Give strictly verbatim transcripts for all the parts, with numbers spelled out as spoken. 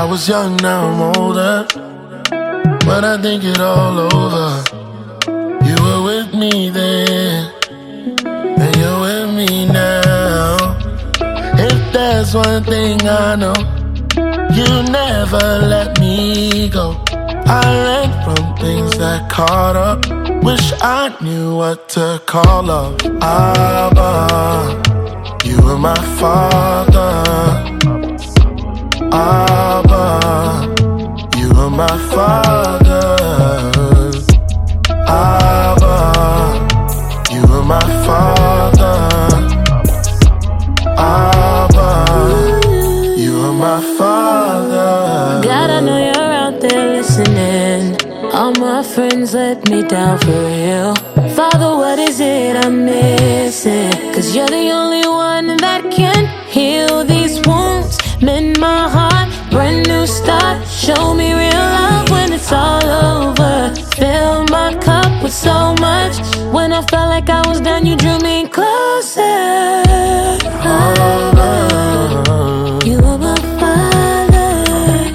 I was young, now I'm older, but I think it all over. You were with me then, and you're with me now. If there's one thing I know, you never let me go. I learned from things that caught up. Wish I knew what to call up. Abba, you were my father. Abba, you were my father. Abba, you were my father. Abba, you were my father. God, I know you're out there listening. All my friends let me down for real. Father, what is it I'm missing? Cause you're the only one that can heal these wounds, mend my heart, brand new start. Show me real love when it's all over. Fill my cup with so much. When I felt like I was done, you drew me closer. Oh, you were my father.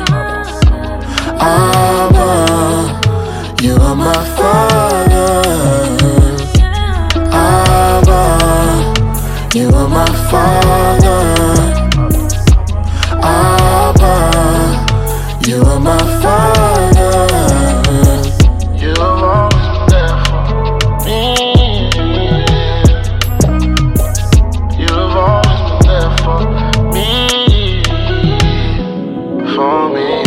Abba, you are my father. Abba, you are my father. Abba, you are my father. You have always been there for me. You have always been there for me. For me.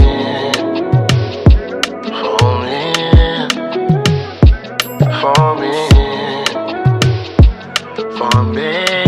For me, for me.